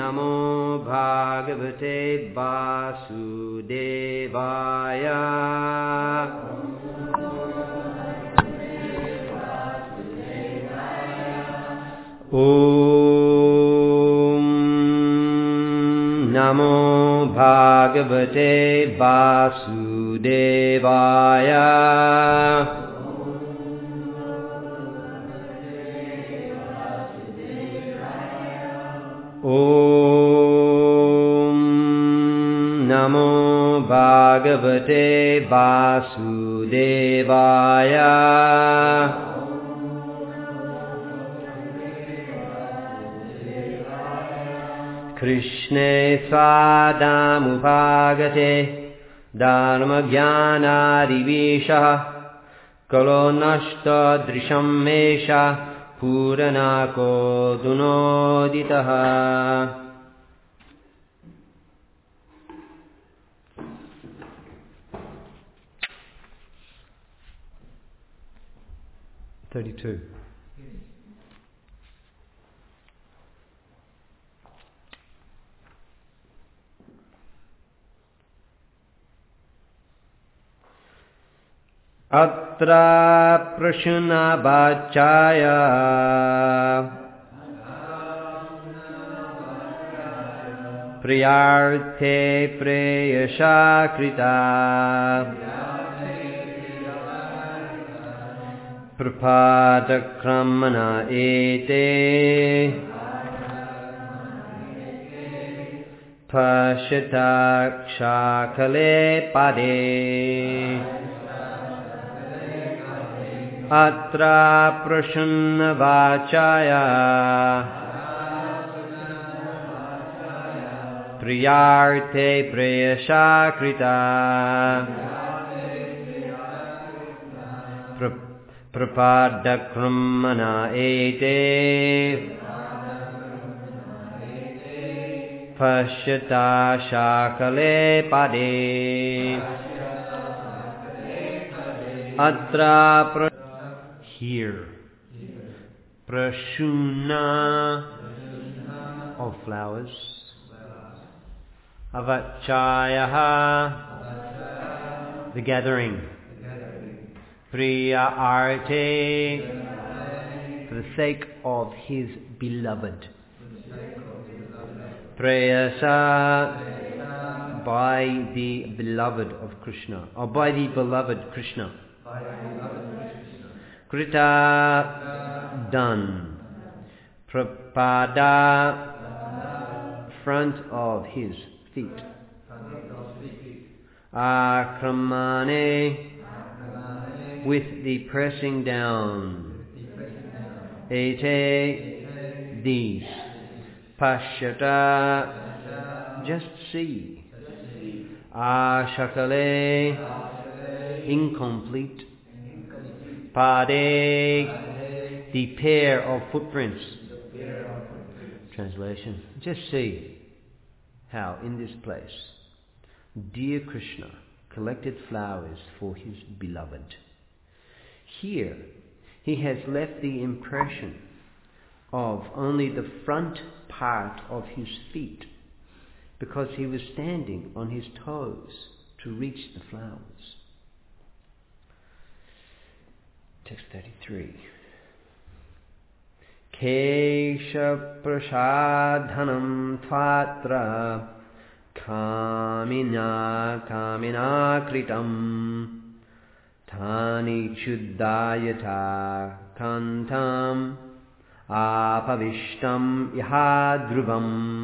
Namo Bhagavate Vasudevaya. Om Namo Bhagavate Vasudevaya. Om Namo Bhagavate Vasudevaya. Krishne Swadamupagate Dharmagyanadivishah Kalo Nashta Drisham Mesha Puranako Dunoditaha. (32) Atra prashna bachaya priyarthe preyashakrita prapadakramana ete pashatakshakale pade. Atra prashna vachaya priyarthe preyashakrita prapadakramana ete pashyata shakale pade. Atra here, prashuna of flowers, avachayaha the gathering, priya arte for the sake of his beloved, prayasa by the beloved of Krishna, or by the beloved Krishna. Krita done. Prapada front of his feet. Akramane with the pressing down. Ete these. Pashyata just see. Ashakale incomplete. Pade, the pair of footprints. Translation. Just see how in this place dear Krishna collected flowers for his beloved. Here he has left the impression of only the front part of his feet because he was standing on his toes to reach the flowers. Text 33. Kesha prasadhanam tvatra kamina kritam thani chuddayata kantam apavishtam ihadruvam.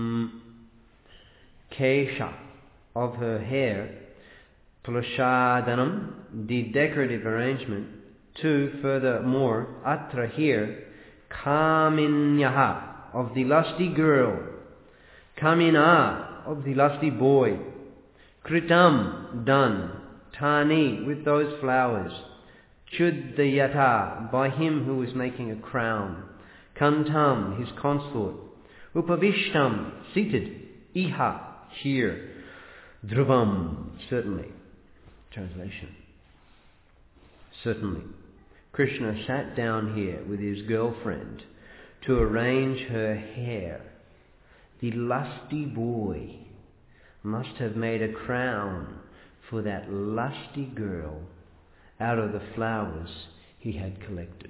Kesha of her hair, prasadhanam the decorative arrangement. 2 furthermore, atra here, kaminyaha of the lusty girl, kamina of the lusty boy, kritam done, tani with those flowers, chuddayata by him who is making a crown, kantam his consort, upavishtam seated, iha here, dhruvam certainly. Translation. Certainly. Krishna sat down here with his girlfriend to arrange her hair. the lusty boy must have made a crown for that lusty girl out of the flowers he had collected.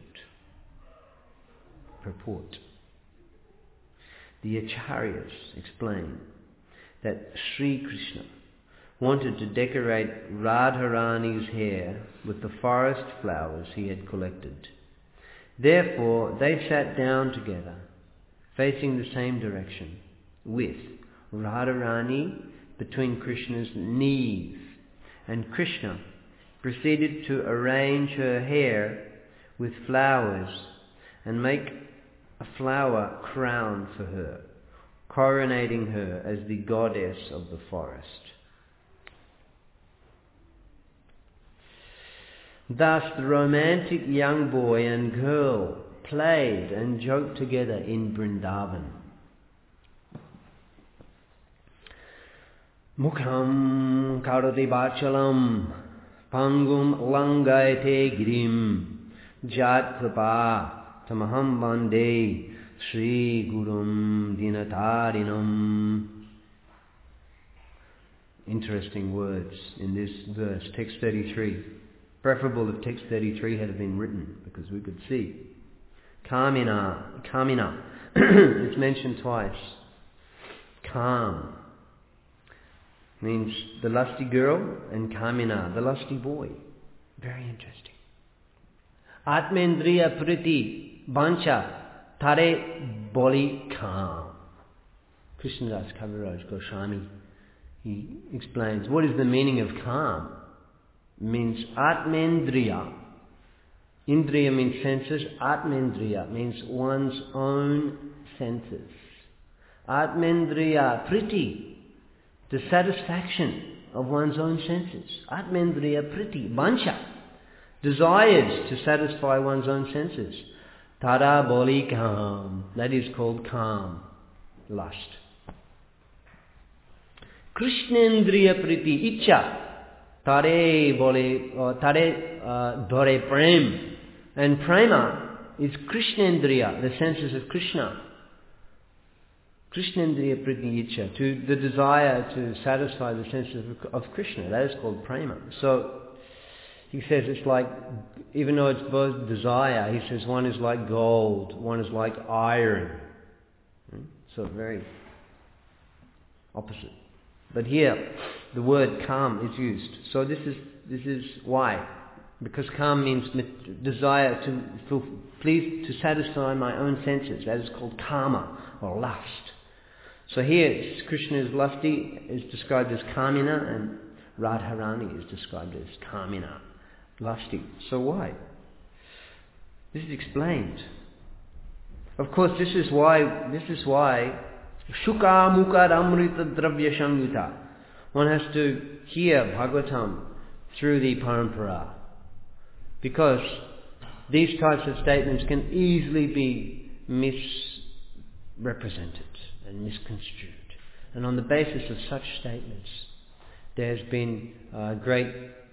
Purport. The Acharyas explain that Sri Krishna wanted to decorate Radharani's hair with the forest flowers he had collected. Therefore, they sat down together, facing the same direction, with Radharani between Krishna's knees, and Krishna proceeded to arrange her hair with flowers and make a flower crown for her, coronating her as the goddess of the forest. Thus the romantic young boy and girl played and joked together in Vrindavan. Mukham karati bachalam pangum langayate girim jat kripa tamaham bande Sri Gurum Dinatarinam. Interesting words in this verse, text 33. Preferable if text 33 had been written, because we could see. Kamina. It's mentioned twice. Kam means the lusty girl, and Kamina, the lusty boy. Very interesting. Atmendriya Priti Bancha Tare Boli Kam. Krishnadas Kaviraj Goswami, he explains, what is the meaning of Kam? Means Atmendriya. Indriya means senses. Atmendriya means one's own senses. Atmendriya Priti, the satisfaction of one's own senses. Atmendriya Priti Bancha, desires to satisfy one's own senses. Tara Boli Kam, that is called Kam, lust. Krishnendriya Priti Icha, Tare Dore Prem. And Prema is Krishnendriya, the senses of Krishna. Krishnendriya Priti Icha, to the desire to satisfy the senses of Krishna. That is called Prema. So he says it's like, even though it's both desire, he says one is like gold, one is like iron. So very opposite. But here, the word Kam is used. So this is why. Because Kam means desire to satisfy my own senses. That is called Kama, or lust. So here, Krishna is lusty, is described as Kamina, and Radharani is described as Kamina, lusty. So why? This is explained. Of course, this is why Shuka Mukha Amrita Dravya Shamyuta. One has to hear Bhagavatam through the Parampara, because these types of statements can easily be misrepresented and misconstrued. And on the basis of such statements, there's been great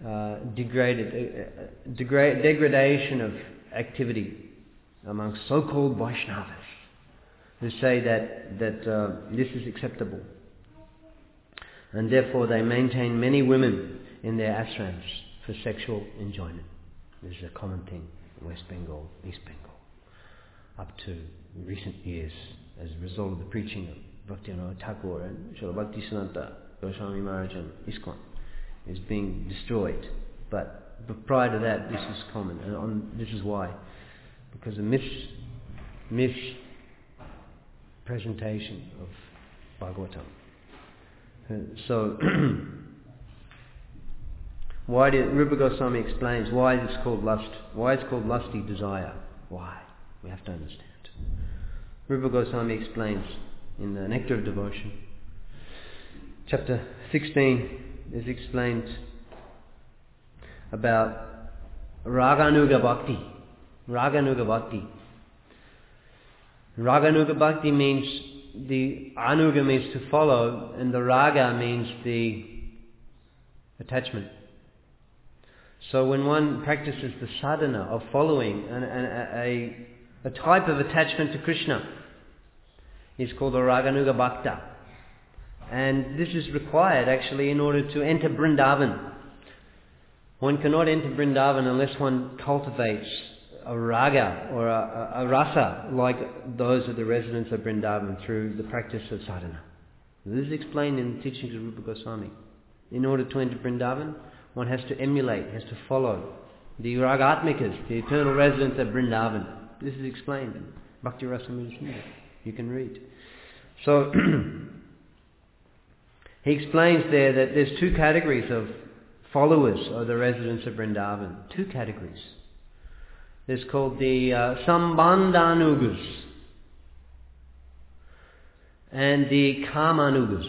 degradation of activity among so-called Vaishnavas, who say that this is acceptable. And therefore they maintain many women in their ashrams for sexual enjoyment. This is a common thing in West Bengal, East Bengal, up to recent years, as a result of the preaching of Bhaktivinoda Thakur and Srila Bhaktisiddhanta Goswami Maharaj and ISKCON is being destroyed. But prior to that, this is common. And this is why. Because of mispresentation of Bhagavatam. So, why did Rupa Goswami explains why it's called lust? Why it's called lusty desire? Why? We have to understand. Rupa Goswami explains in the Nectar of Devotion, chapter 16 is explained about Raganuga Bhakti. Raganuga Bhakti. Raganuga Bhakti means, the Anuga means to follow, and the Raga means the attachment. So when one practices the sadhana of following a type of attachment to Krishna, is called a Raganuga Bhakta. And this is required actually in order to enter Vrindavan. One cannot enter Vrindavan unless one cultivates a raga or a rasa like those of the residents of Vrindavan through the practice of sadhana. This is explained in the teachings of Rupa Goswami. In order to enter Vrindavan, one has to emulate, has to follow the Ragatmikas, the eternal residents of Vrindavan. This is explained in Bhakti Rasamrita Sindhu. You can read. So, he explains there that there's two categories of followers of the residents of Vrindavan. Two categories. There's called the Sambandhanugas and the Kamanugas.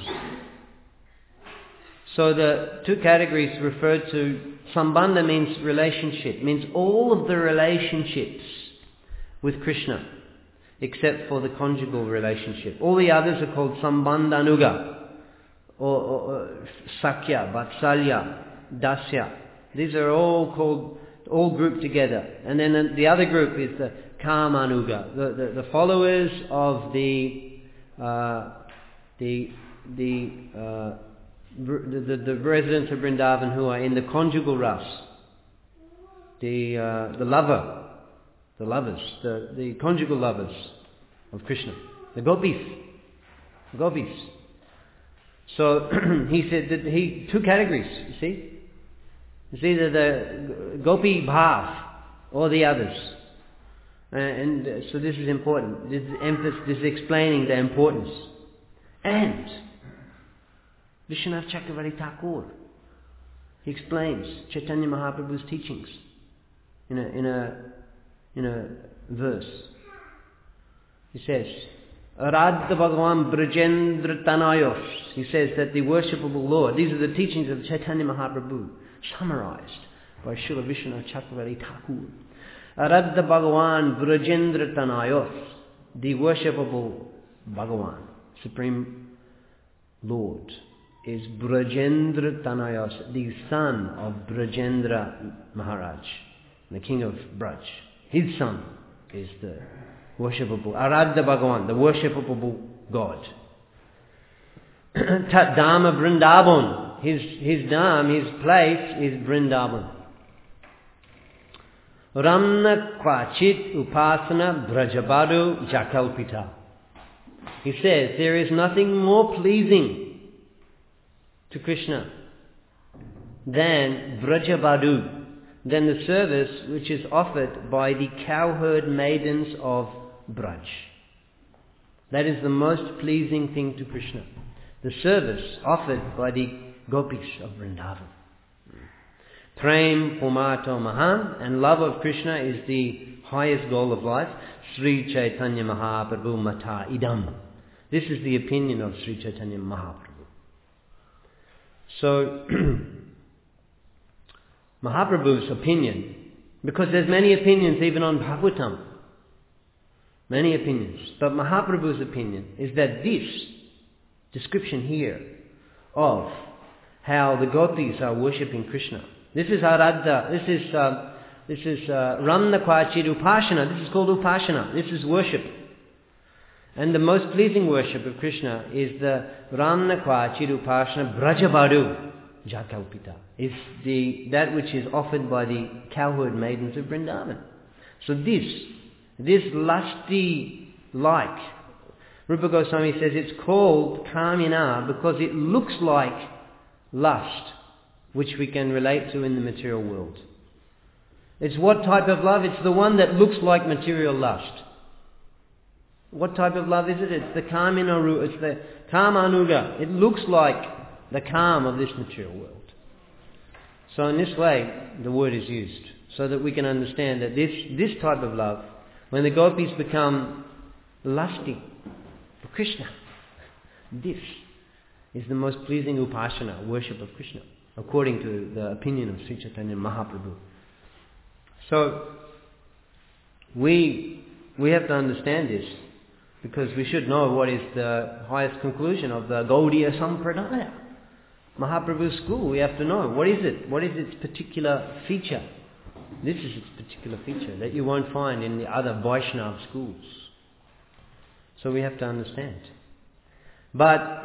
So the two categories referred to, Sambandha means relationship, means all of the relationships with Krishna, except for the conjugal relationship. All the others are called Sambandhanuga, or Sakya, Vatsalya, Dasya. These are all grouped together. And then the other group is the Kamanuga, the followers of the residents of Vrindavan who are in the conjugal ras, the lovers, the conjugal lovers of Krishna, the gopis. So he said that two categories, you see. It's either the gopi bhav or the others. And so this is important. This is explaining the importance. And Vishwanath Chakravarti Thakur, he explains Chaitanya Mahaprabhu's teachings in a verse. He says, Aradha Bhagavan Brajendra Tanayos. He says that the worshipable Lord, these are the teachings of Chaitanya Mahaprabhu, summarized by Srila Vishwanath Chakravarti Thakur. Aradha Bhagavan Brajendra Tanayos, the worshipable Bhagavan, Supreme Lord, is Brajendra Tanayos, the son of Brajendra Maharaj, the king of Braj. His son is the worshipable, Aradha Bhagavan, the worshipable God. Tat Dhamma Vrindavan, his dham, his place is Vrindavan. Ramna Kvachit Upasana Brajabadu Jakalpita. He says there is nothing more pleasing to Krishna than Brajabadu, than the service which is offered by the cowherd maidens of Braj. That is the most pleasing thing to Krishna. The service offered by the gopis of Vrindavan. Prem Pumato Mahan, and love of Krishna is the highest goal of life. Sri Chaitanya Mahaprabhu Mata Idam. This is the opinion of Sri Chaitanya Mahaprabhu. So, Mahaprabhu's opinion, because there's many opinions even on Bhagavatam, many opinions, but Mahaprabhu's opinion is that this description here of how the gopis are worshipping Krishna, this is Aradha, this is Ramna Kvachit Upasana, this is called Upasana, this is worship. And the most pleasing worship of Krishna is the Ramna Kvachit Upasana Brajabadu Jakalpita. It's that which is offered by the cowherd maidens of Vrindavan. So this lusty like, Rupa Goswami says it's called Kamina because it looks like lust, which we can relate to in the material world. It's what type of love? It's the one that looks like material lust. What type of love is it? It's the Kaminaru, it's the Kamanuga. It looks like the calm of this material world. So in this way, the word is used, so that we can understand that this type of love, when the gopis become lusty for Krishna, this is the most pleasing upasana, worship of Krishna, according to the opinion of Sri Chaitanya Mahaprabhu. So, we have to understand this, because we should know what is the highest conclusion of the Gaudiya Sampradaya. Mahaprabhu's school, we have to know, what is it? What is its particular feature? This is its particular feature that you won't find in the other Vaishnava schools. So we have to understand. But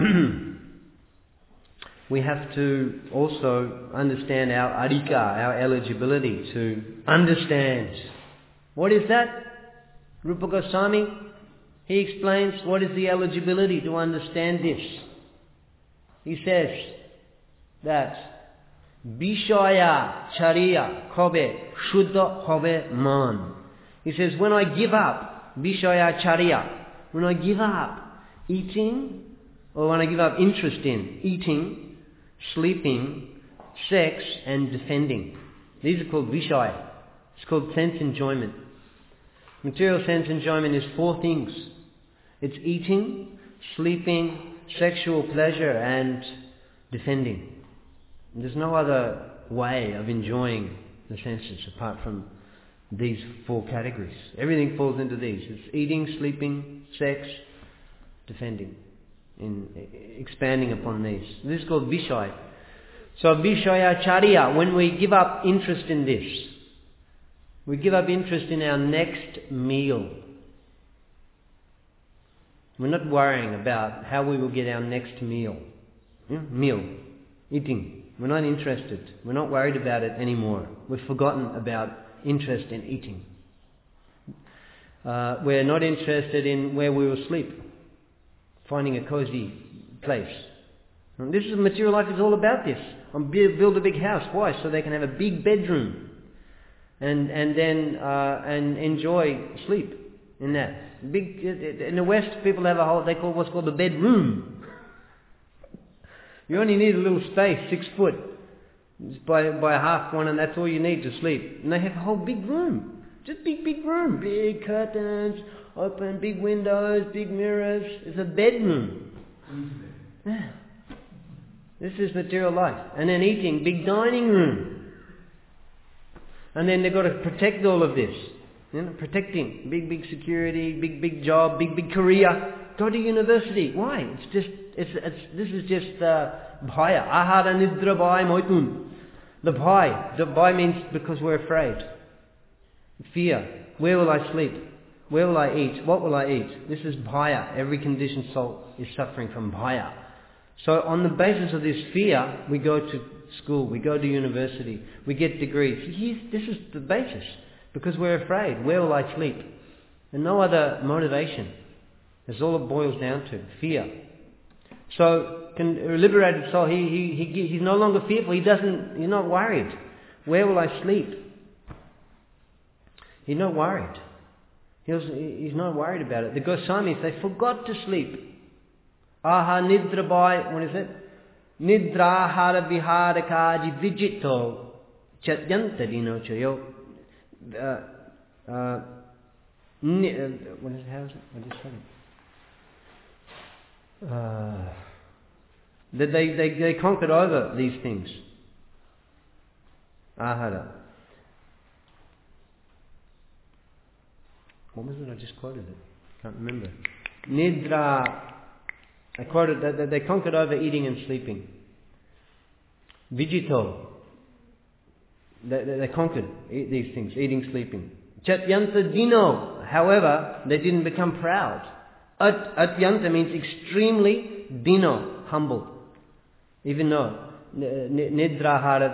we have to also understand our adhika, our eligibility to understand. What is that? Rupa Goswami, he explains what is the eligibility to understand this. He says that Vishaya Chariya Kobe Shuddha Hobe Man. He says, when I give up Vishaya Chariya, when I give up eating, or when I give up interest in eating, sleeping, sex and defending. These are called Vishaya. It's called sense enjoyment. Material sense enjoyment is 4 things. It's eating, sleeping, sexual pleasure and defending. There's no other way of enjoying the senses apart from these 4 categories. Everything falls into these. It's eating, sleeping, sex, defending. Expanding upon these. This is called Vishaya. So Vishaya Chariya, when we give up interest in this, we give up interest in our next meal. We're not worrying about how we will get our next meal. Meal. Eating. We're not interested. We're not worried about it anymore. We've forgotten about interest in eating. We're not interested in where we will sleep. Finding a cozy place. And this is material life is all about this. Build a big house. Why? So they can have a big bedroom. And then enjoy sleep in that. Big in the West, people have they call what's called a bedroom. You only need a little space, 6 foot, by a half one, and that's all you need to sleep. And they have a whole big room, just big room, big curtains, open, big windows, big mirrors. It's a bedroom. Yeah. This is material life. And then eating, big dining room. And then they've got to protect all of this. Protecting. Big security, big job, big career. Go to university. Why? This is just bhaya. Ahara nidra bhaya moitun. The bhaya means because we're afraid. Fear. Where will I sleep? Where will I eat? What will I eat? This is bhaya. Every conditioned soul is suffering from bhaya. So on the basis of this fear, we go to school, we go to university, we get degrees. This is the basis. Because we're afraid. Where will I sleep? And no other motivation. That's all it boils down to. Fear. So, a liberated soul, he's no longer fearful. He's not worried. Where will I sleep? He's not worried. He's not worried about it. The Goswamis, they forgot to sleep. Aha nidra bhai, what is it? Nidra hara vihara kaji vijito chatyanta dino chayo. What is it? How is it? I just said it. They conquered over these things. Ahara. What was it? I just quoted it. Can't remember. Nidra. I quoted that they conquered over eating and sleeping. Vijito. They conquered these things, eating, sleeping. Chatyanta dino. However, they didn't become proud. Atyanta means extremely, dino, humble. Even though nidrahara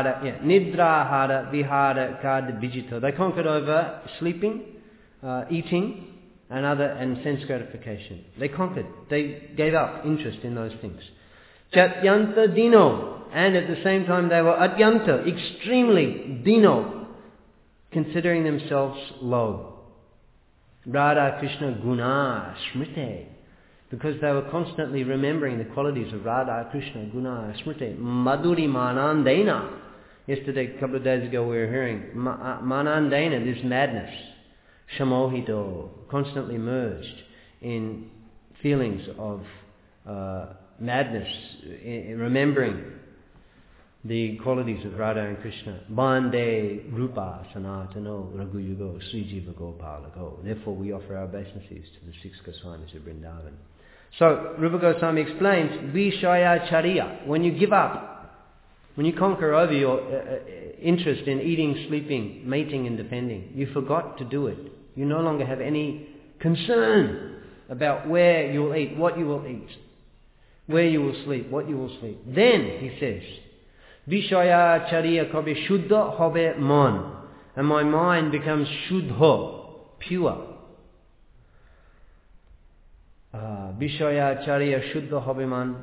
vihara kad vijito. They conquered over sleeping, eating, and sense gratification. They conquered. They gave up interest in those things. Chatyanta dino. And at the same time they were atyanta, extremely dino, considering themselves low. Radha Krishna guna smrite. Because they were constantly remembering the qualities of Radha Krishna guna smrite. Madhuri manandena. Yesterday, a couple of days ago, we were hearing manandena, this madness. Shamohito, constantly merged in feelings of madness, in remembering the qualities of Radha and Krishna. Bande Rupa Sanatano Raghuyugo Srijiva Gopalako. Therefore we offer our obeisances to the 6 Goswamis of Vrindavan. So Rupa Goswami explains, Vishaya Chariya, when you give up, when you conquer over your interest in eating, sleeping, mating and defending, you forgot to do it. You no longer have any concern about where you will eat, what you will eat, where you will sleep, what you will sleep. Then, he says, Vishaya chariya kabe shuddha hobe man. And my mind becomes shuddha, pure. Vishaya chariya shuddha hobe man.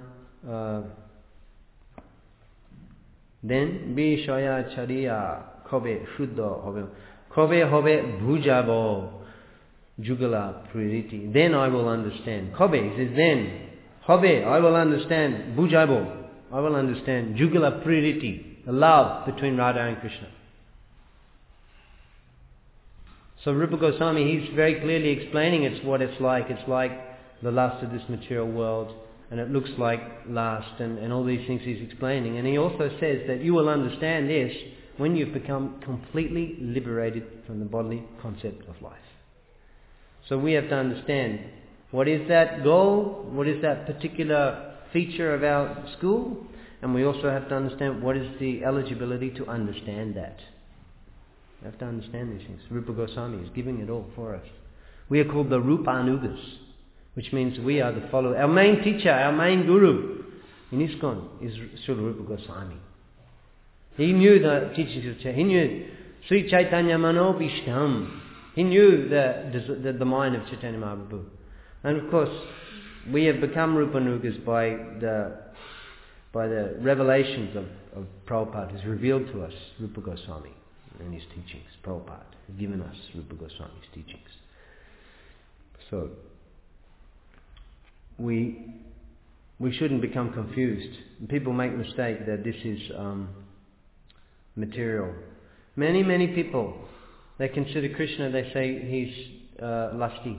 Then, Vishaya chariya kabe shuddha hobe man. Kabe hobe bhujabo jugala pririti. Then I will understand. Kabe, he says then. Hobe, I will understand. Bhujabo, I will understand. Jugala pririti, the love between Radha and Krishna. So Rupa Goswami, he's very clearly explaining what it's like. It's like the lust of this material world, and it looks like lust, and all these things he's explaining. And he also says that you will understand this when you've become completely liberated from the bodily concept of life. So we have to understand, what is that goal? What is that particular feature of our school? And we also have to understand what is the eligibility to understand that. We have to understand these things. Rupa Goswami is giving it all for us. We are called the Rupanugas, which means we are the followers. Our main teacher, our main guru in ISKCON is Srila Rupa Goswami. He knew the teachings of Chaitanya. He knew Sri Chaitanya Manobishtam. He knew the mind of Chaitanya Mahaprabhu. And of course, we have become Rupanugas by the revelations of Prabhupada, who's revealed to us Rupa Goswami and his teachings. Prabhupada has given us Rupa Goswami's teachings. So, we shouldn't become confused. People make the mistake that this is material. Many people, they consider Krishna, they say he's lusty.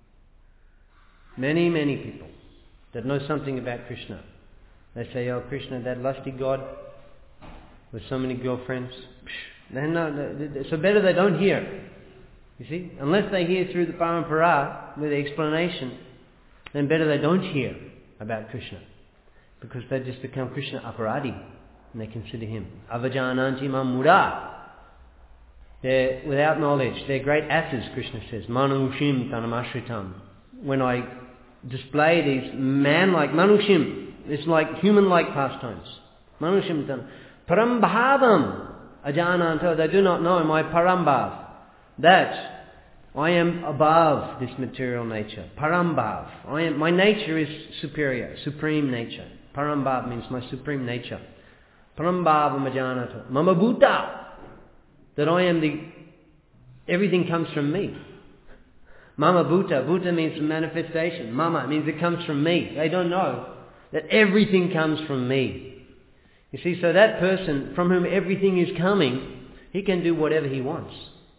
Many people that know something about Krishna, they say, oh, Krishna, that lusty God with so many girlfriends. So better they don't hear. You see? Unless they hear through the parampara with the explanation, then better they don't hear about Krishna. Because they just become Krishna aparadi, and they consider him avajananti mamura. They're without knowledge. They're great asses, Krishna says. Manushim tanamashritam. When I display these man-like, manushim, it's like human-like pastimes. Manushim tanam. Parambhavam ajananta. They do not know my parambhav. That I am above this material nature. Parambhav. My nature is superior, supreme nature. Parambhav means my supreme nature. Parambhavam ajanata. Mama bhuta. That I am everything comes from me. Mama bhuta. Bhuta means manifestation. Mama means it comes from me. They don't know that everything comes from me. You see, so that person from whom everything is coming, he can do whatever he wants.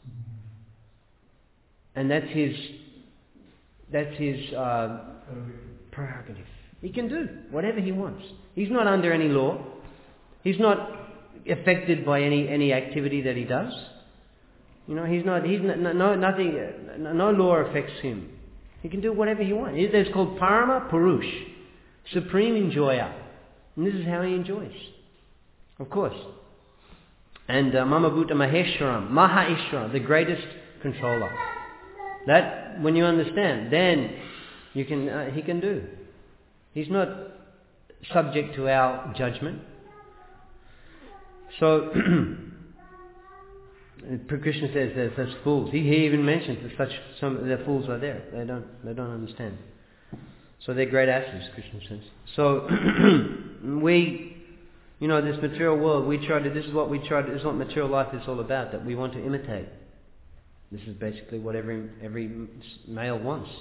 And that's his prerogative. He can do whatever he wants. He's not under any law. He's not affected by any activity that he does. You know, no law affects him. He can do whatever he wants. It's called Parama Purush, supreme enjoyer. And this is how he enjoys. Of course. And Mama Bhuta Maheshwaram, Maha Ishwara, the greatest controller. That, when you understand, then he can do. He's not subject to our judgment. So, Krishna says there's such fools. He even mentions that the fools are there. They don't understand. So they're great asses, Krishna says. So this material world, this is what material life is all about, that we want to imitate. This is basically what every male wants.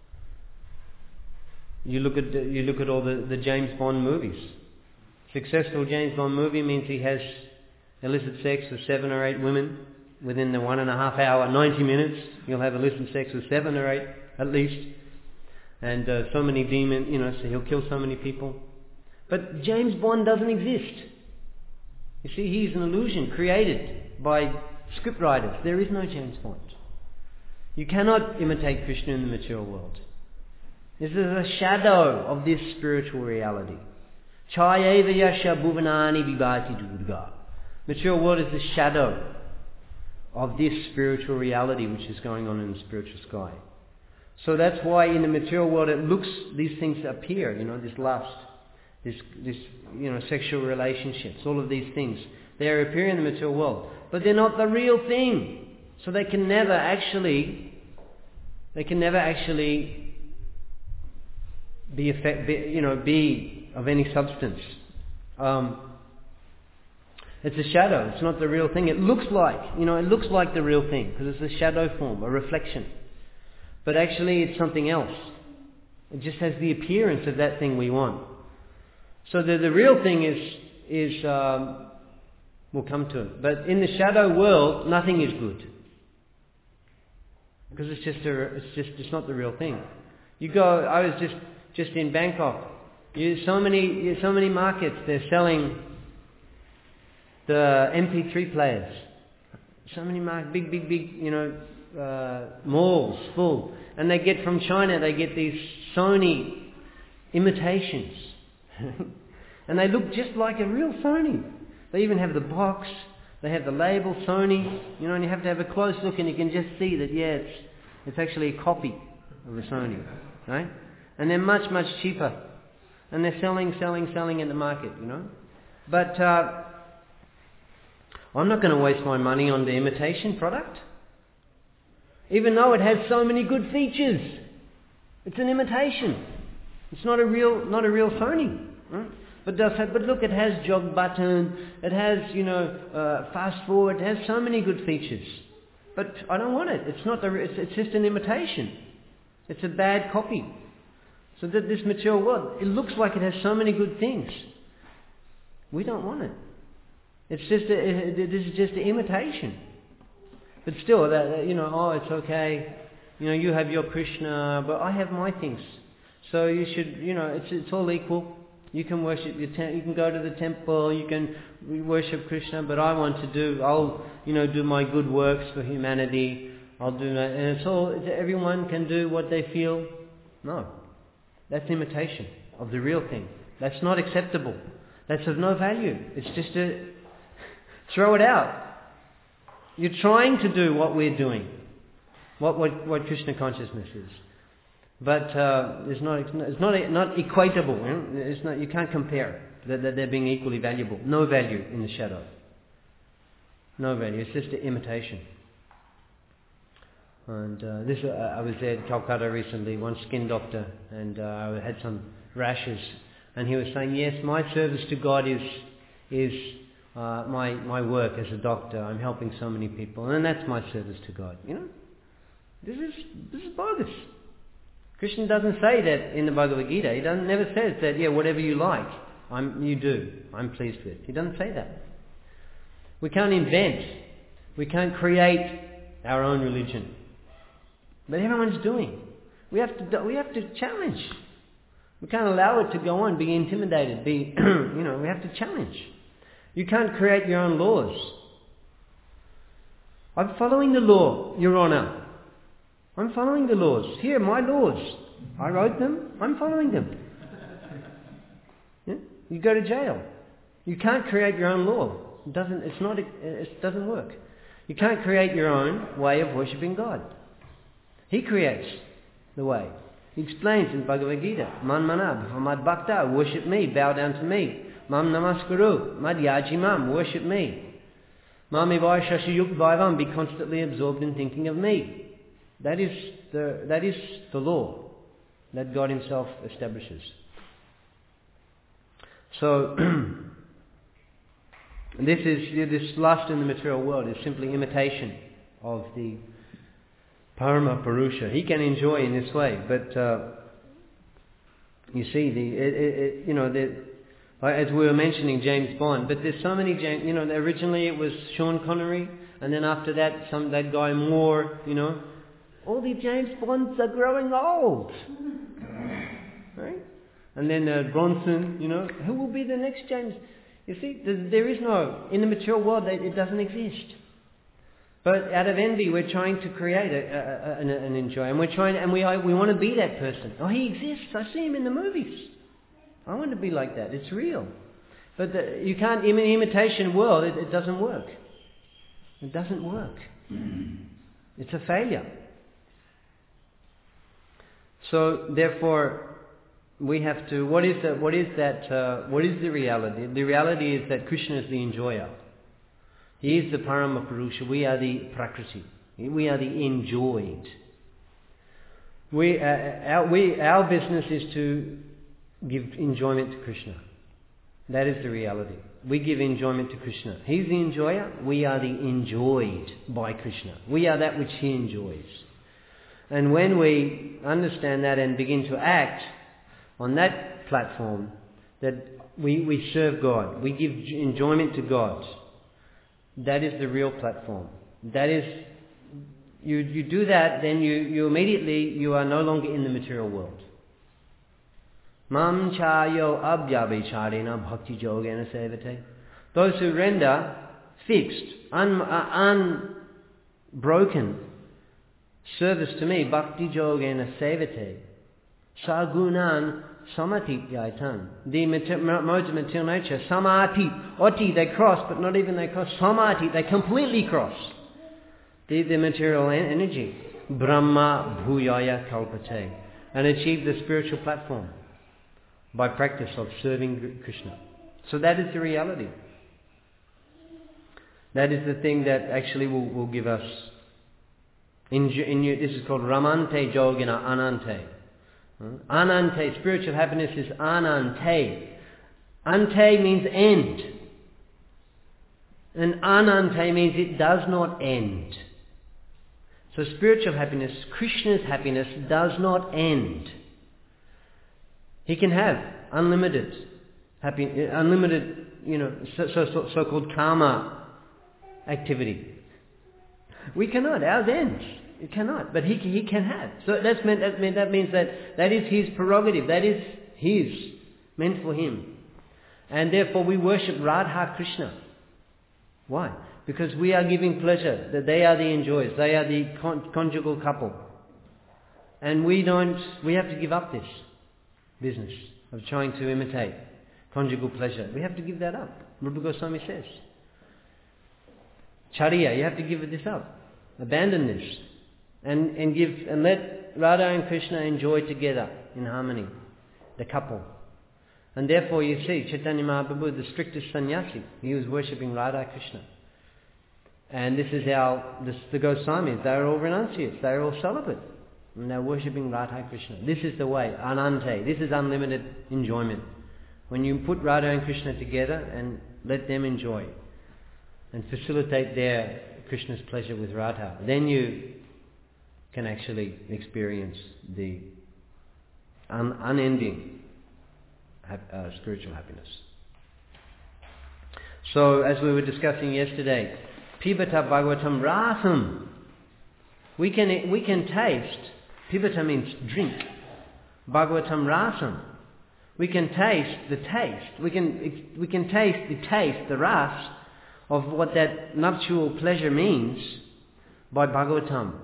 You look at all the James Bond movies. Successful James Bond movie means he has illicit sex with 7 or 8 women within the 1.5 hour, 90 minutes. He'll have illicit sex with 7 or 8 at least, and so many demons. So he'll kill so many people. But James Bond doesn't exist. You see, he's an illusion created by scriptwriters. There is no James Bond. You cannot imitate Krishna in the material world. This is a shadow of this spiritual reality. Chayeva yasha bhuvanani vibhati durga. Material world is the shadow of this spiritual reality which is going on in the spiritual sky. So that's why in the material world these things appear, this lust, this sexual relationships, all of these things. They appear in the material world, but they're not the real thing. So they can never actually be of any substance. It's a shadow. It's not the real thing. It looks like the real thing because it's a shadow form, a reflection. But actually it's something else. It just has the appearance of that thing we want. So the real thing is we'll come to it. But in the shadow world, nothing is good. Because it's not the real thing. I was just in Bangkok. So many markets, they're selling the MP3 players. So many big, malls full. And they get from China, they get these Sony imitations. And they look just like a real Sony. They even have the box, they have the label Sony, and you have to have a close look and you can just see that, it's actually a copy of a Sony, right? And they're much, much cheaper. And they're selling in the market, But I'm not going to waste my money on the imitation product. Even though it has so many good features. It's an imitation. It's not a real Sony. Right? But look, it has jog button, it has, fast forward, it has so many good features. But I don't want it. It's just an imitation. It's a bad copy. So that this material world, it looks like it has so many good things. We don't want it. This is just an imitation. But still, it's okay. You have your Krishna, but I have my things. So you should, it's all equal. You can worship you can go to the temple, you can worship Krishna, but I'll do my good works for humanity. I'll do that, and it's all. Everyone can do what they feel. No, that's imitation of the real thing. That's not acceptable. That's of no value. It's just throw it out. You're trying to do what we're doing, what Krishna consciousness is. But it's not equatable. You can't compare that they're being equally valuable. No value in the shadow. No value. It's just an imitation. And I was there in Calcutta recently. One skin doctor, and I had some rashes, and he was saying, "Yes, my service to God is my work as a doctor. I'm helping so many people, and that's my service to God." This is bogus. Krishna doesn't say that in the Bhagavad Gita. He never says that, whatever you like, you do, I'm pleased with. He doesn't say that. We can't invent. We can't create our own religion. But everyone's doing. We have to challenge. We can't allow it to go on, be intimidated, we have to challenge. You can't create your own laws. I'm following the law, Your Honour. I'm following the laws. Here, my laws. I wrote them. I'm following them. Yeah? You go to jail. You can't create your own law. It doesn't work. You can't create your own way of worshipping God. He creates the way. He explains in Bhagavad Gita, Man manab, mad bhakta, worship me, bow down to me. Mam namaskaru, mad yaji mam, worship me. Mam ivai shashiyuk vaivam, be constantly absorbed in thinking of me. That is the law that God Himself establishes. So this lust in the material world is simply imitation of the Parama Purusha. He can enjoy in this way, but you see, as we were mentioning James Bond, but there's so many James. Originally it was Sean Connery, and then after that that guy Moore. All the James Bonds are growing old. Right? And then Bronson, who will be the next James? You see, there is no, in the material world, it doesn't exist. But out of envy, we're trying to create an enjoy, and we want to be that person. Oh, he exists. I see him in the movies. I want to be like that. It's real. But you can't, in an imitation world, it doesn't work. It doesn't work. It's a failure. So therefore, we have to. What is the reality? The reality is that Krishna is the enjoyer. He is the Parama Purusha. We are the Prakriti. We are the enjoyed. Our business is to give enjoyment to Krishna. That is the reality. We give enjoyment to Krishna. He's the enjoyer. We are the enjoyed by Krishna. We are that which He enjoys. And when we understand that and begin to act on that platform, that we serve God, we give enjoyment to God, that is the real platform. That is, you do that, then you immediately, you are no longer in the material world. Mam chayo abhyabhicharena bhakti yogena sevate. Those who render fixed, unbroken service to me, bhakti yogena sevate, sagunan samatipyaitan. The modes of material nature, samati, oti, they cross, but not even they cross, samati, they completely cross the material energy. Brahma bhuyaya kalpate. And achieve the spiritual platform by practice of serving Krishna. So that is the reality. That is the thing that actually will give us. This is called Ramante Yogina Anante. Anante, spiritual happiness is Anante. Ante means end. And Anante means it does not end. So spiritual happiness, Krishna's happiness, does not end. He can have unlimited so-called karma activity. We cannot. Ours ends. It cannot. But he can have. So that means that is His prerogative. That is His, meant for Him. And therefore we worship Radha Krishna. Why? Because we are giving pleasure. That they are the enjoyers. They are the conjugal couple. And we have to give up this business of trying to imitate conjugal pleasure. We have to give that up. Rupa Goswami says. Charya, you have to give this up. Abandon this. And let Radha and Krishna enjoy together in harmony. The couple. And therefore you see, Chaitanya Mahaprabhu, the strictest sannyasi, he was worshipping Radha Krishna. And this is the Goswamis, they're all renunciates, they're all celibate. And they're worshipping Radha Krishna. This is the way, Anante. This is unlimited enjoyment. When you put Radha and Krishna together and let them enjoy and facilitate their Krishna's pleasure with Radha, then you can actually experience the unending spiritual happiness. So, as we were discussing yesterday, Pibata Bhagavatam Rasam. We can taste. Pibata means drink. Bhagavatam Rasam. We can taste the taste. We can taste the taste, the ras, of what that nuptial pleasure means by Bhagavatam.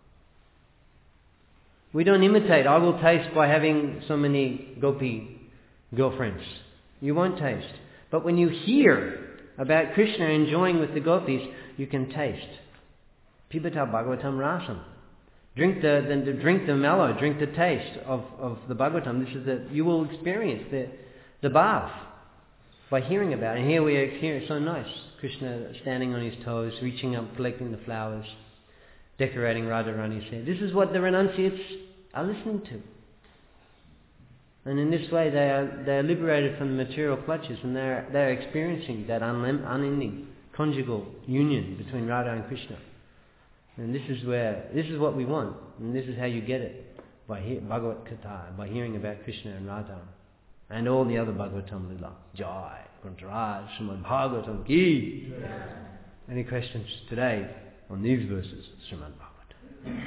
We don't imitate. I will taste by having so many gopi girlfriends. You won't taste. But when you hear about Krishna enjoying with the gopis, you can taste. Pibata Bhagavatam Rasam. Drink the mellow, drink the taste of the Bhagavatam. This is you will experience the bath by hearing about it. And here we are hearing, so nice. Krishna standing on his toes, reaching up, collecting the flowers, decorating Radharani's hair. This is what the renunciates are listening to. And in this way they are liberated from the material clutches, and they're experiencing that unending conjugal union between Radha and Krishna. And this is what we want, and this is how you get it, by Bhagavad Gita, by hearing about Krishna and Radha, and all the other Bhagavatam Lila. Jai, Grantharaj, Srimad Bhagavatam Ki. Any questions today on these verses, Srimad Bhagavatam?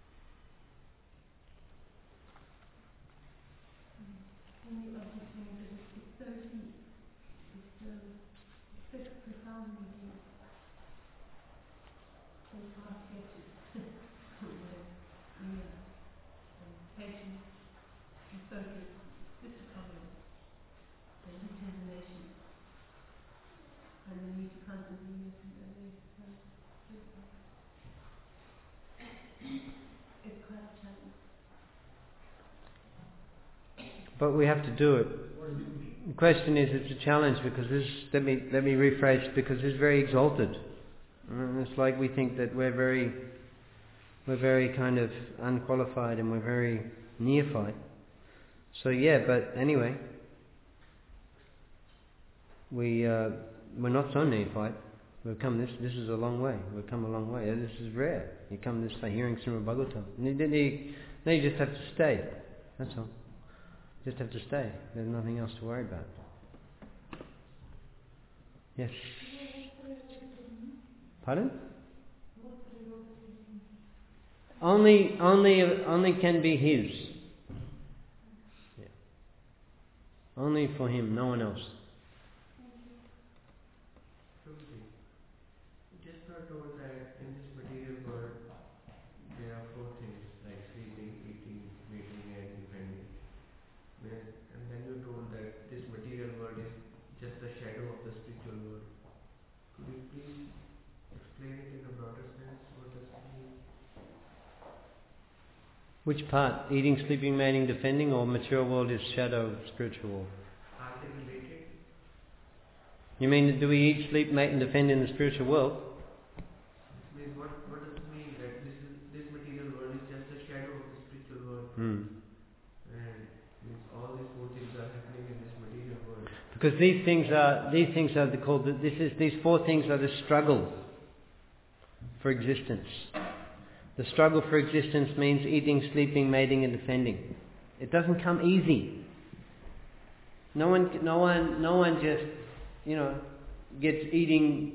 Can you continue to But we have to do it. The question is, it's a challenge because this. Let me rephrase, because it's very exalted. It's like we think that we're very kind of unqualified and we're very neophyte. So yeah, but anyway, we're not so neophyte. We've come this is a long way. We've come a long way. This is rare. You come this way hearing Srimad Bhagavatam. Now you just have to stay. That's all. Just have to stay. There's nothing else to worry about. Yes. Pardon? Only can be his. Yeah. Only for him, no one else. Just not told that in this material world there are four things like sleeping, eating, mating and defending. And then you told that this material world is just a shadow of the spiritual world. Could you please explain it in a broader sense? What does it mean? Which part? Eating, sleeping, mating, defending, or material world is shadow of spiritual world? Are they related? You mean, do we eat, sleep, mate and defend in the spiritual world? Means what does it mean that this material world is just a shadow of the spiritual world? And means all these four things are happening in this material world. Because these things are called. These four things are the struggle for existence. The struggle for existence means eating, sleeping, mating, and defending. It doesn't come easy. No one just gets eating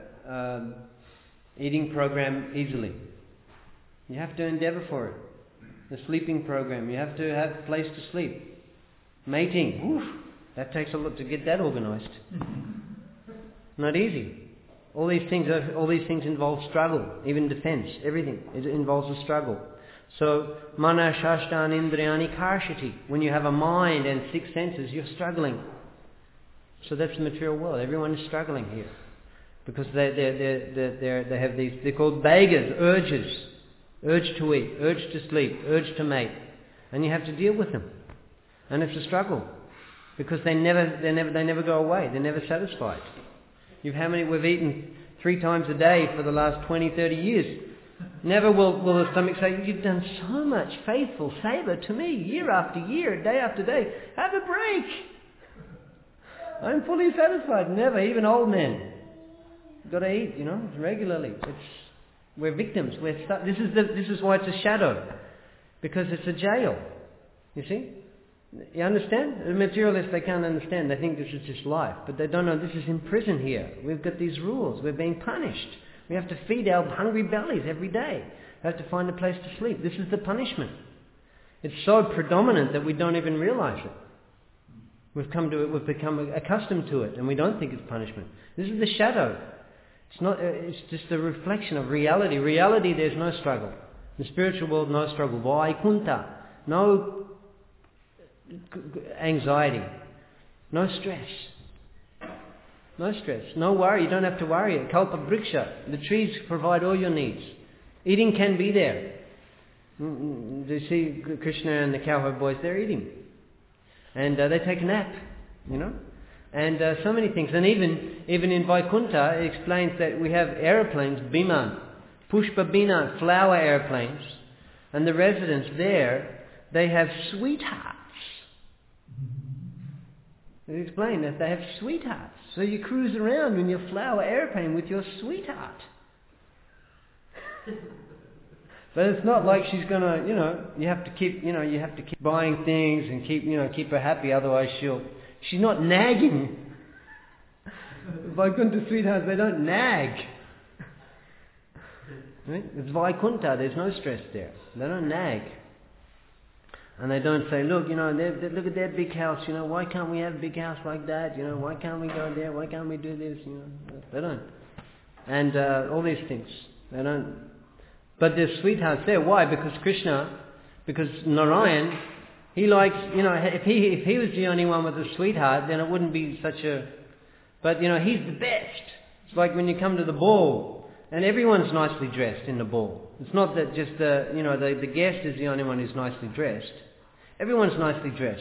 program easily. You have to endeavor for it. The sleeping program, you have to have a place to sleep. Mating, that takes a lot to get that organized. Not easy. All these things involve struggle, even defense, everything. It involves a struggle. So, mana shashtan indriyani karshati. When you have a mind and six senses, you're struggling. So that's the material world. Everyone is struggling here. Because they have these, they're called begas, urges. Urge to eat, urge to sleep, urge to mate. And you have to deal with them. And it's a struggle. Because they never go away. They're never satisfied. We've eaten 3 times a day for the last 20, 30 years. Never will the stomach say, you've done so much faithful savor to me, year after year, day after day. Have a break. I'm fully satisfied. Never, even old men. Got to eat, regularly. We're victims. We're stuck. This is why it's a shadow. Because it's a jail. You see? You understand? The materialists, they can't understand. They think this is just life. But they don't know this is in prison here. We've got these rules. We're being punished. We have to feed our hungry bellies every day. We have to find a place to sleep. This is the punishment. It's so predominant that we don't even realize it. We've become accustomed to it, and we don't think it's punishment. This is the shadow. It's just a reflection of reality. Reality, there's no struggle. In the spiritual world, no struggle. Vaikunta, no anxiety, no stress. No stress, no worry, you don't have to worry. Kalpa Vriksha, the trees provide all your needs. Eating can be there. You see Krishna and the cowherd boys, they're eating. And they take a nap, And so many things. And even in Vaikuntha, it explains that we have aeroplanes, Biman, Pushpa Bina, flower airplanes. And the residents there, they have sweethearts. They explain that they have sweethearts. So you cruise around in your flower airplane with your sweetheart. But it's not like she's gonna, you have to keep buying things and keep her happy. Otherwise, she's not nagging. Vaikuntha sweethearts, they don't nag. Right? It's Vaikuntha. There's no stress there. They don't nag. And they don't say, look, look at their big house, why can't we have a big house like that? Why can't we go there? Why can't we do this? They don't. And all these things. They don't. But there's sweethearts there. Why? Because Narayan, he likes, if he was the only one with a sweetheart, then it wouldn't be such a... But, he's the best. It's like when you come to the ball, and everyone's nicely dressed in the ball. It's not that just the guest is the only one who's nicely dressed. Everyone's nicely dressed.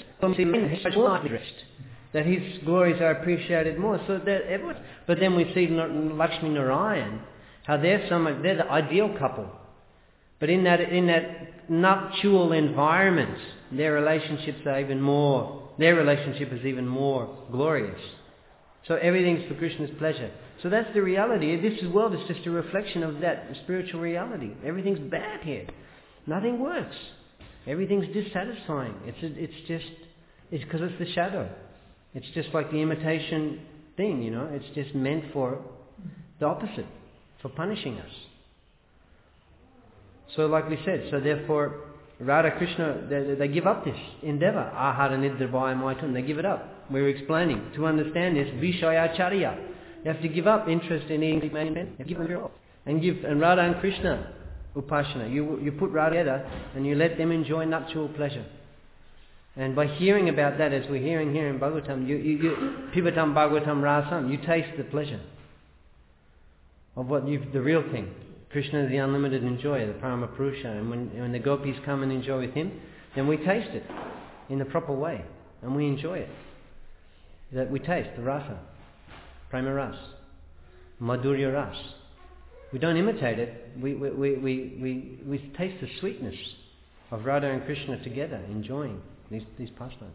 That his glories are appreciated more. So that everyone. But then we see Lakshmi Narayan, how they're the ideal couple. But in that nuptial environment, their relationships are even more. Their relationship is even more glorious. So everything's for Krishna's pleasure. So that's the reality. This world is just a reflection of that spiritual reality. Everything's bad here. Nothing works. Everything's dissatisfying. It's because it's the shadow. It's just like the imitation thing, It's just meant for the opposite, for punishing us. So like we said, so therefore Radha Krishna, they give up this endeavour. Ahara nidravaya maitun. They give it up. We're explaining. To understand this, vishayacharya. You have to give up interest in eating men. You have to give them up. And Radha and Krishna upasana. You put Radha together and you let them enjoy nuptial pleasure. And by hearing about that, as we're hearing here in Bhagavatam, you pibatam Bhagavatam rasam, you taste the pleasure of the real thing. Krishna is the unlimited enjoyer, the Parama Purusha. And when the gopis come and enjoy with him, then we taste it in the proper way. And we enjoy it. That we taste the rasa, prema ras, madhurya ras. We don't imitate it. We taste the sweetness of Radha and Krishna together, enjoying these pastimes.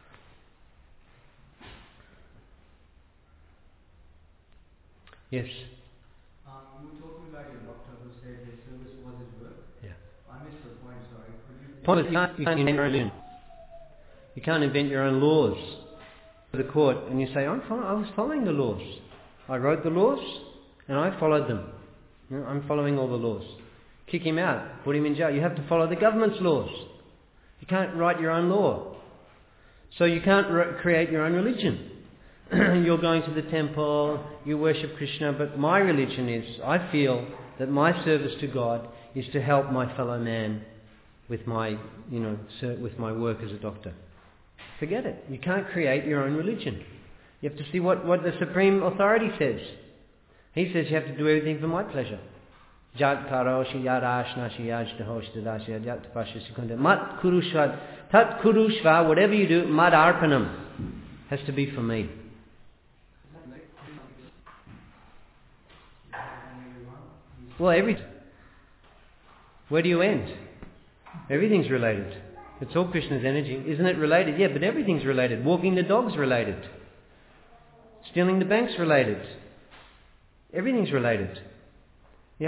Yes. You were talking about your doctor who said his service was his work. Yeah. I missed the point. Sorry. Point is, you can't invent your own religion. You can't invent your own laws. The court, and you say, I was following the laws. I wrote the laws, and I followed them. I'm following all the laws. Kick him out, put him in jail. You have to follow the government's laws. You can't write your own law. So you can't create your own religion. You're going to the temple, you worship Krishna, but my religion is, I feel that my service to God is to help my fellow man with my work as a doctor. Forget it. You can't create your own religion. You have to see what the Supreme Authority says. He says you have to do everything for my pleasure. Jat karoshi yarashnashi yajdahosh jat pashasikunda mat kurushvad tat kurushva, whatever you do, mad arpanam, has to be for me. Well, where do you end? Everything's related. It's all Krishna's energy. Isn't it related? Yeah, but everything's related. Walking the dog's related. Stealing the bank's related. Everything's related. You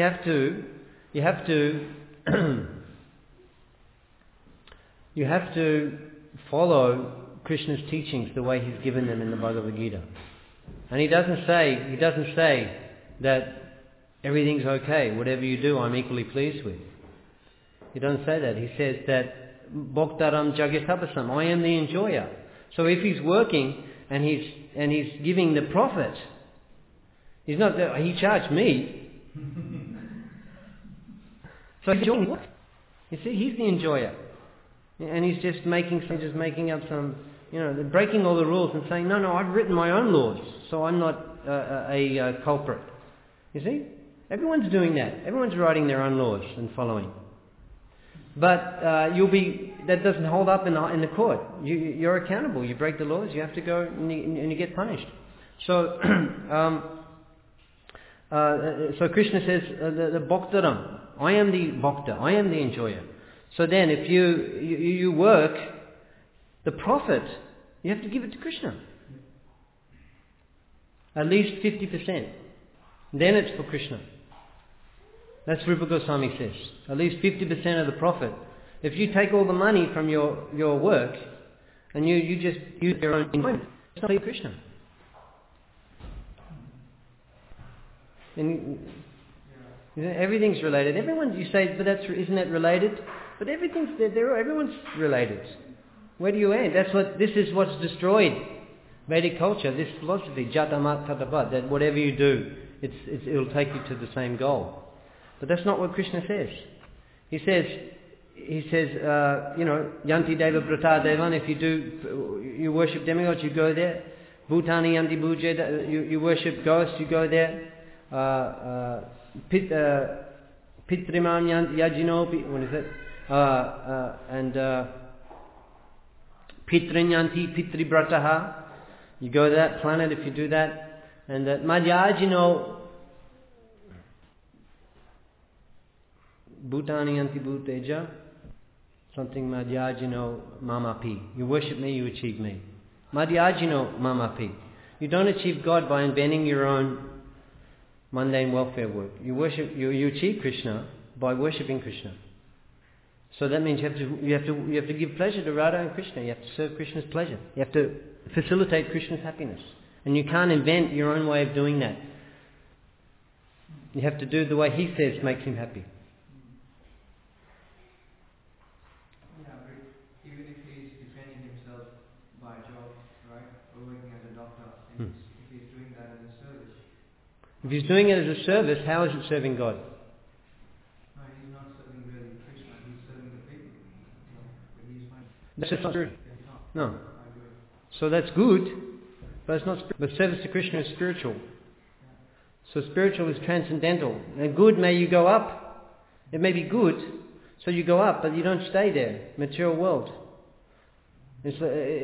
have to follow Krishna's teachings the way He's given them in the Bhagavad Gita. And He doesn't say that everything's okay. Whatever you do, I'm equally pleased with. He doesn't say that. He says that Bhoktaram Jagatapasam, I am the enjoyer. So if He's working and he's giving the profit, He's not. He charged me. So he's enjoying what? You see, He's the enjoyer, and he's just making up some, breaking all the rules and saying, no, I've written my own laws, so I'm not a culprit. You see, everyone's doing that. Everyone's writing their own laws and following. But that doesn't hold up in the court. You're accountable. You break the laws, you have to go and you get punished. So, so Krishna says, the bhaktaram, I am the bhakta, I am the enjoyer. So then if you work, the profit, you have to give it to Krishna. At least 50%. Then it's for Krishna. That's Rupa Goswami says. At least 50% of the profit. If you take all the money from your work and you just use your own enjoyment, it's not for Krishna. And everything's related. Everyone, you say, but isn't that related? But everything's there. Everyone's related. Where do you end? This is what's destroyed Vedic culture. This philosophy, jatamat tatapat, that whatever you do, it'll take you to the same goal. But that's not what Krishna says. He says, yanti deva brata devan. If you worship demigods, you go there. Bhutani yanti bhuje. You worship ghosts, you go there. Pitrimam yajino. What is it? And Pitrinyanti Pitribrataha, you go to that planet if you do that. And Madhyajino Bhutani Anti Bhuteja, something Madhyajino Mamapi. You worship me, you achieve me. Madhyajino Mamapi. You don't achieve God by inventing your own mundane welfare work. You achieve Krishna by worshipping Krishna. So that means you have to give pleasure to Radha and Krishna. You have to serve Krishna's pleasure. You have to facilitate Krishna's happiness. And you can't invent your own way of doing that. You have to do the way he says makes him happy. Yeah, but even if he's defending himself by job, right, or working as a doctor, and if he's doing that as a service. If he's doing it as a service, how is it serving God? That's not true. No. So that's good, but it's not spiritual. But service to Krishna is spiritual. So spiritual is transcendental. And good, may you go up. It may be good, so you go up, but you don't stay there. Material world. It's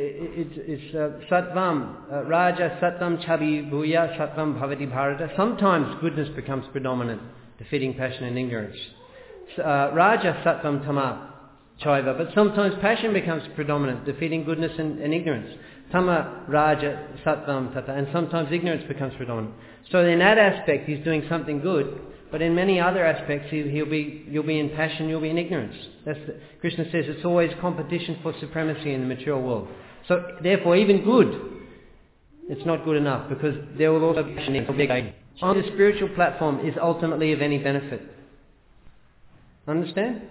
sattvam, raja sattvam chabi bhuya sattvam bhavati bharata. Sometimes goodness becomes predominant, defeating passion and ignorance. Raja sattvam tama. But sometimes passion becomes predominant, defeating goodness and ignorance. Tama, Raja, Sattvam, Tata, and sometimes ignorance becomes predominant. So in that aspect, he's doing something good, but in many other aspects, you'll be in passion, you'll be in ignorance. Krishna says it's always competition for supremacy in the material world. So therefore, even good, it's not good enough, because there will also be passion. On the spiritual platform is ultimately of any benefit. Understand?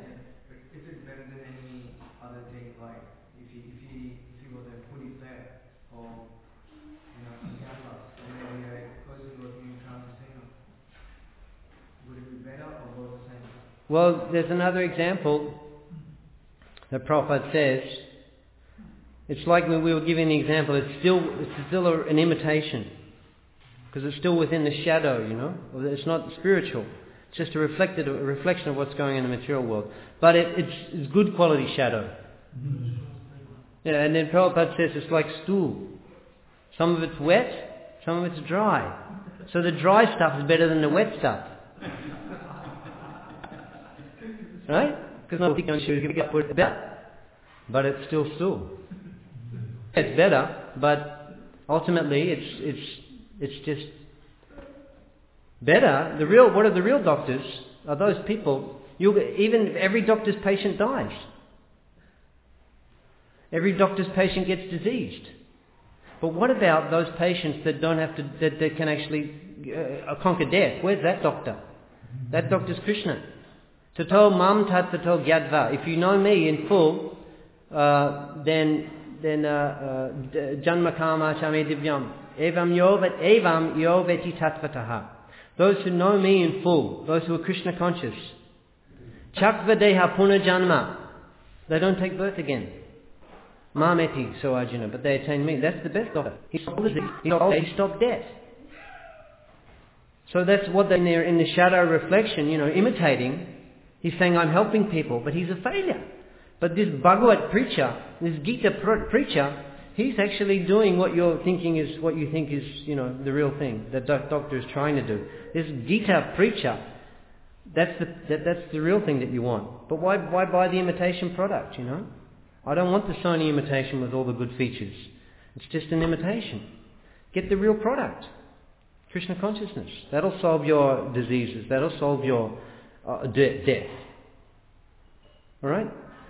Well, there's another example that Prabhupada says. It's like when we were giving the example, it's still an imitation. Because it's still within the shadow, It's not spiritual. It's just a reflection of what's going on in the material world. But it's good quality shadow. Yeah, and then Prabhupada says it's like stool. Some of it's wet, some of it's dry. So the dry stuff is better than the wet stuff. Right? Because nobody can put it better. But it's still stool. It's better, but ultimately it's just better. What are the real doctors? Are those people? Even every doctor's patient dies. Every doctor's patient gets diseased. But what about those patients that don't have to, that can actually conquer death? Where's that doctor? That doctor's Krishna. Tato mam tat tato gyadva. If you know me in full, then janma kama chame divyam. Evam yo veti tatvataha. Those who know me in full, those who are Krishna conscious. Chakva deha puna janma. They don't take birth again. Mameti, so Arjuna, but they attain me. That's the best doctor. He stopped death. So that's what they're in the shadow reflection, imitating. He's saying, I'm helping people, but he's a failure. But this Bhagavad preacher, this Gita preacher, he's actually doing what you think is, the real thing that doctor is trying to do. This Gita preacher, that's the real thing that you want. But why buy the imitation product, I don't want the Sony imitation with all the good features. It's just an imitation. Get the real product. Krishna consciousness. That'll solve your diseases. That'll solve your death. Alright?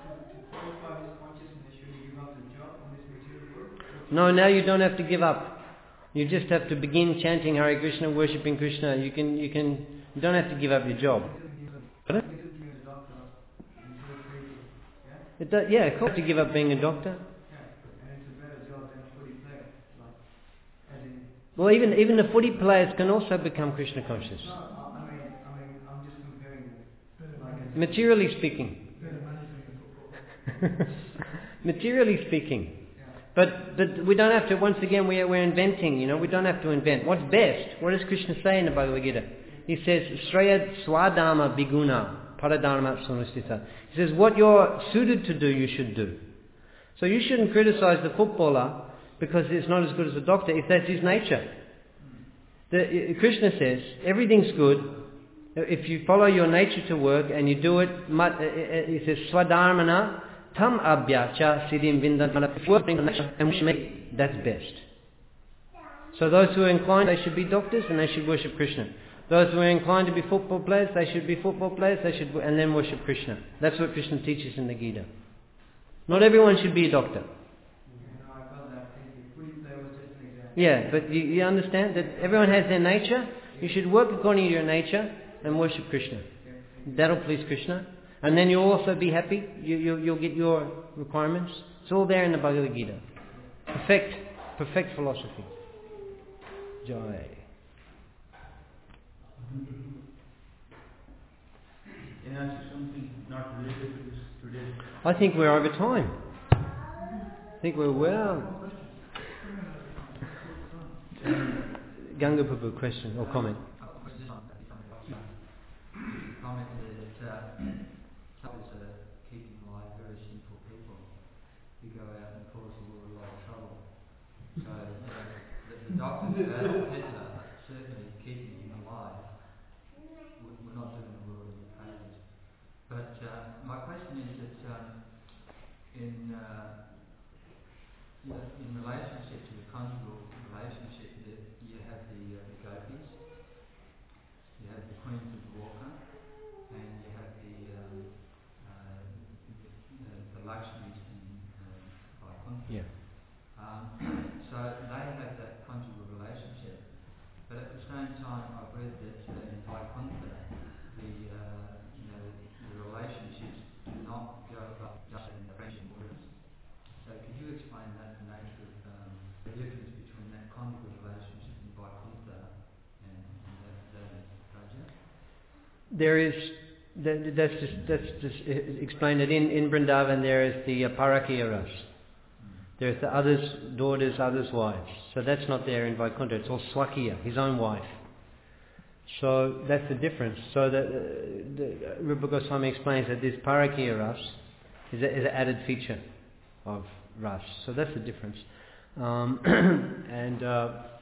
No, now you don't have to give up. You just have to begin chanting Hare Krishna, worshipping Krishna. You don't have to give up your job. Yeah, of course, to give up being a doctor. And it's a better job than a footy player. As in, Well, even the footy players can also become Krishna conscious. no, I mean, I'm just comparing them. Materially speaking. Materially speaking. But we don't have to, once again, we're inventing, we don't have to invent. What's best? What does Krishna say in the Bhagavad Gita? He says, Shreyad swadharma biguna paradharma sunustita. He says, what you're suited to do, you should do. So you shouldn't criticize the footballer because it's not as good as a doctor if that's his nature. Krishna says, everything's good if you follow your nature to work and you do it. He says, swadharmana tam abhyacha siddhim vindana, and we make that's best. So those who are inclined, they should be doctors and they should worship Krishna. Those who are inclined to be football players, they should be football players, and then worship Krishna. That's what Krishna teaches in the Gita. Not everyone should be a doctor. Yeah, but you understand that everyone has their nature. You should work according to your nature and worship Krishna. That'll please Krishna. And then you'll also be happy. You'll get your requirements. It's all there in the Bhagavad Gita. Perfect philosophy. Jai. Can I ask you something not related to this today? I think we're over time. I think we're well. Ganga Prabhu, question or comment? Comment that others are keeping alive very simple people who go out and cause the world a lot of trouble. So the doctors of Hitler certainly keeping him alive. We're not doing the world any favours. But my question is that in relationship to the conjugal relationship, that you have the gopis, you have the queens of Dwarka, and you have the Lakshmis in Vaikuntha. Yeah. So they have that conjugal relationship, but at the same time, I've read that in Vaikuntha, the relationships do not go up just in the friendship words. So could you explain that, the nature of the difference between that conjugal relationship in Vaikuntha and that in Braja? There is, that's just explained that in Vrindavan there is the Parakiya Ras. There's the other's daughters, other's wives. So that's not there in Vaikuntha. It's all Swakiya, his own wife. So that's the difference. So the Rupa Goswami explains that this Parakiya Ras is an added feature of Ras. So that's the difference. And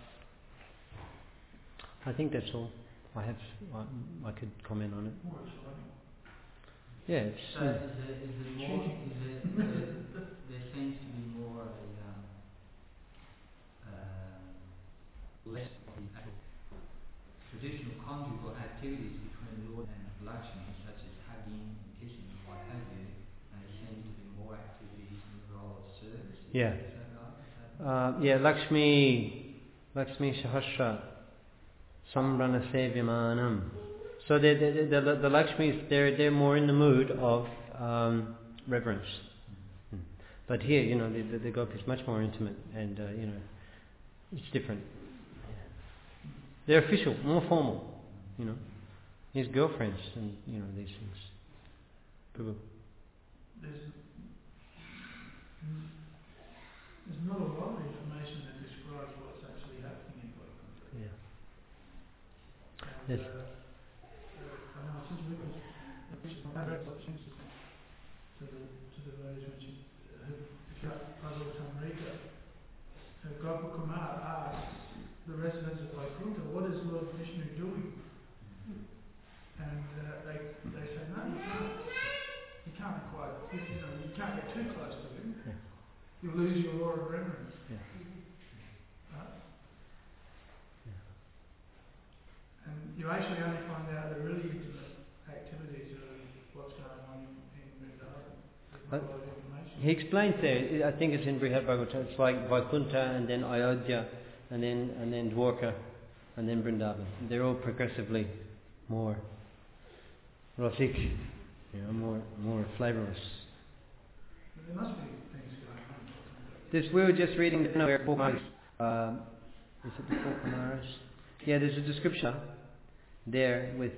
I think that's all. I could comment on it. Yeah. So there seems to be more of a less of the traditional conjugal activities between Lord and Lakshmi, such as hugging and kissing and what have you, and there seems to be more activities in the role of service. Yeah. Is that right? Yeah, Lakshmi Sahasra Samrana Sevyamanam. So the Lakshmis, they're more in the mood of reverence. But here, the gopis is much more intimate and, it's different. They're official, more formal, His girlfriends and, these things. Prabhu. There's not a lot of information that describes what's actually happening in Vaikuntha. Yeah. And, Yes. I know since we was to the ladies when she puzzled Samrika, Gopakumar asked the residents of Vaikuntha, what is Lord Vishnu doing? And they said, no, you can't acquire, you can't get too close to him. Yeah. You lose your awe of reverence. Yeah. Right? Yeah. And you actually only find out the really intimate activities of what's going on in Vrindavan. There's not a lot of information. He explains there, I think it's in Brihad Bhagavatam, it's like Vaikuntha and then Ayodhya and then Dwarka and then Vrindavan. They're all progressively more rasik, more flavorous. There must be things going on. We were just reading the Four Kumaras. Is it the Four Kumaras? Yeah, there's a description there with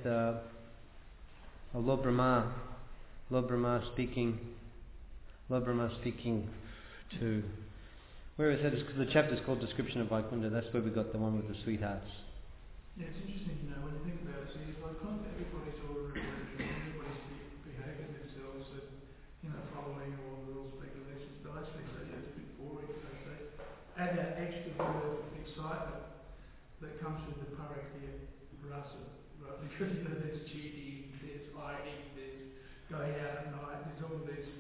Lord Brahma speaking to. Where is that? The chapter is called Description of Vaikuntha. That's where we got the one with the sweethearts. Yeah, it's interesting, when you think about it. See, Vaikuntha, everybody's all everybody's behaving themselves and, following all the rules and regulations. But I actually say it's a bit boring. So they add that extra bit of excitement that comes with the parakya rasa, right? Because there's cheating, there's hiding, there's going out at night, there's all of these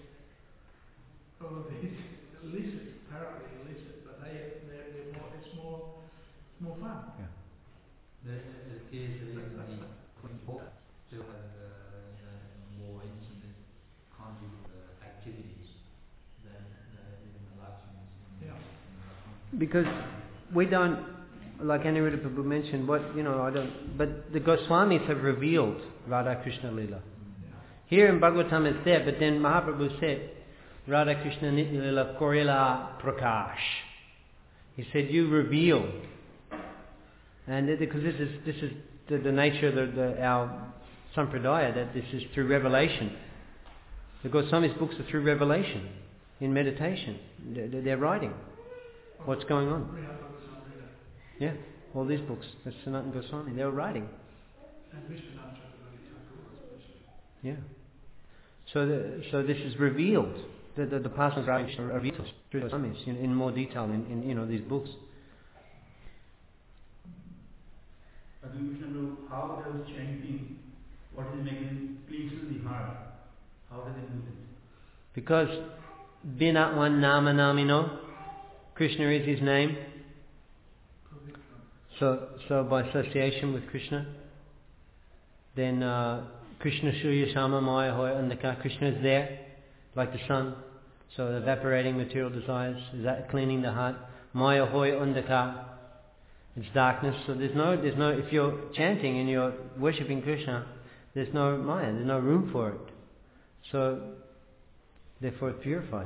illicit, apparently illicit, but they're more, it's more fun. Yeah. It appears that even the book still has more intimate conjugal activities than even the Lakshanas. Because we don't, like Aniruddha Prabhu mentioned, but the Goswamis have revealed Radha Krishna Lila. Here in Bhagavatam it's there, but then Mahaprabhu said, Radha Krishna Nitya Lila Korila Prakash. He said, you reveal. And because this is the nature of our sampradaya, that this is through revelation. The Goswami's books are through revelation, in meditation. They're writing what's going on. Yeah, all these books, that's Sanatana Goswami, they were writing. Yeah. So this is revealed. The past and present are revealed through the Goswamis in more detail in these books. How does chanting, what is making pleases the heart? How does it do that? Because Binatwan Nama Namino, Krishna is his name. So by association with Krishna, then Krishna Surya Sama Maya Hoya Andaka, Krishna is there, like the sun. So evaporating material desires, is that cleaning the heart? Maya Hoya Andaka, it's darkness. So there's no. If you're chanting and you're worshipping Krishna, there's no Maya, there's no room for it. So therefore it's purified.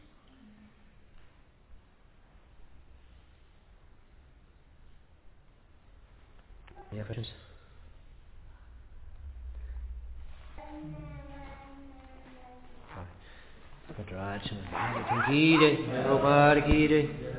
Any questions? Right.